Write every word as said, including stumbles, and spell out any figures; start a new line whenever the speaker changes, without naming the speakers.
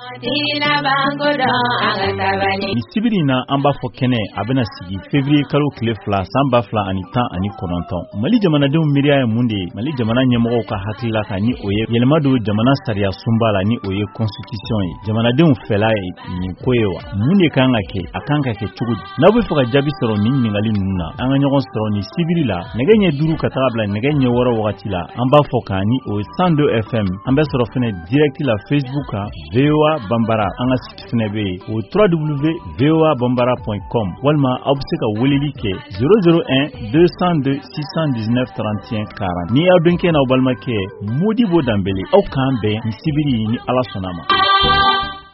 Ni sibiri na an b'a fɔ kɛnɛ a bɛna sigi février kalo tile fila san ba fila ani tan ani kɔnɔntɔn. Mali jamanadenw miiriya ye mun de ye? Mali jamana ɲɛmɔgɔw ka hakilila kan ni o ye yɛlɛma don jamana sariya sunba la ni o ye constitution ye. Jamanadenw fɛla ye nin ko ye wa? Mun de kan ka kɛ? A kan ka kɛ cogo di? N'aw bɛ fɛ ka jaabi sɔrɔ nin ɲininkali ninnu na, an ka ɲɔgɔn sɔrɔ ni sibiri la nɛgɛ ɲɛ duuru ka taga bila nɛgɛ ɲɛ wɔɔrɔ wagati la. An b'a fɔ kan ni o ye cent deux F M. An bɛ sɔrɔ fɛnɛ direct la Facebook kan V O A Bambara. An ka site fɛnɛ bɛ yen o w w w point v o a bambara point com walima aw bɛ se ka weleli kɛ zéro zéro un deux cent deux six cent dix-neuf trente et un quarante. Ni aw denkɛ n'aw balimakɛ Modibo Dambele, aw kan bɛn ni sibiri ni Ala sɔnna ma.